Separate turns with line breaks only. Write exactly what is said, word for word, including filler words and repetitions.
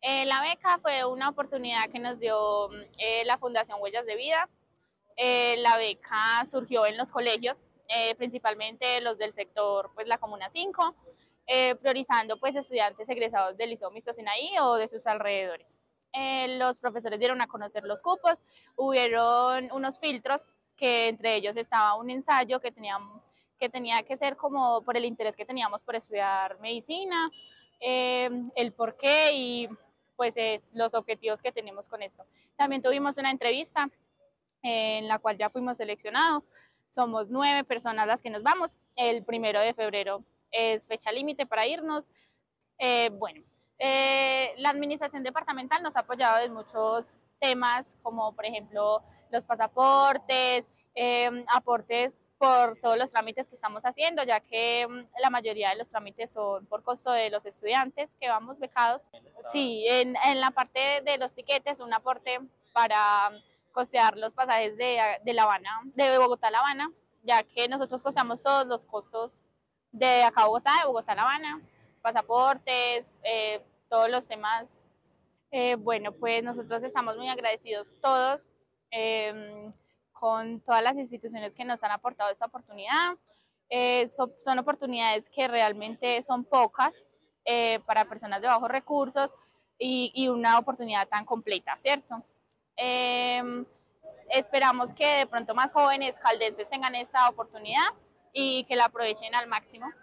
Eh, la beca fue una oportunidad que nos dio eh, la Fundación Huellas de Vida. Eh, la beca surgió en los colegios, eh, principalmente los del sector, pues la Comuna cinco, eh, priorizando pues estudiantes egresados del Liceo Mixto Sinaí o de sus alrededores. Eh, los profesores dieron a conocer los cupos, hubieron unos filtros, que entre ellos estaba un ensayo que tenía, que tenía que ser como por el interés que teníamos por estudiar medicina, eh, el por qué y pues eh, los objetivos que tenemos con esto. También tuvimos una entrevista en la cual ya fuimos seleccionados. Somos nueve personas las que nos vamos. El primero de febrero es fecha límite para irnos. Eh, bueno, eh, la administración departamental nos ha apoyado en muchos temas, como por ejemplo los pasaportes, eh, aportes por todos los trámites que estamos haciendo, ya que um, la mayoría de los trámites son por costo de los estudiantes que vamos becados. Sí, en, en la parte de los tiquetes, un aporte para costear los pasajes de, de La Habana, de Bogotá a La Habana, ya que nosotros costeamos todos los costos de acá a Bogotá, de Bogotá a La Habana, pasaportes, eh, todos los temas. Eh, bueno, pues nosotros estamos muy agradecidos todos eh, con todas las instituciones que nos han aportado esta oportunidad. Eh, so, son oportunidades que realmente son pocas eh, para personas de bajos recursos y, y una oportunidad tan completa, ¿cierto? Eh, esperamos que de pronto más jóvenes caldenses tengan esta oportunidad y que la aprovechen al máximo.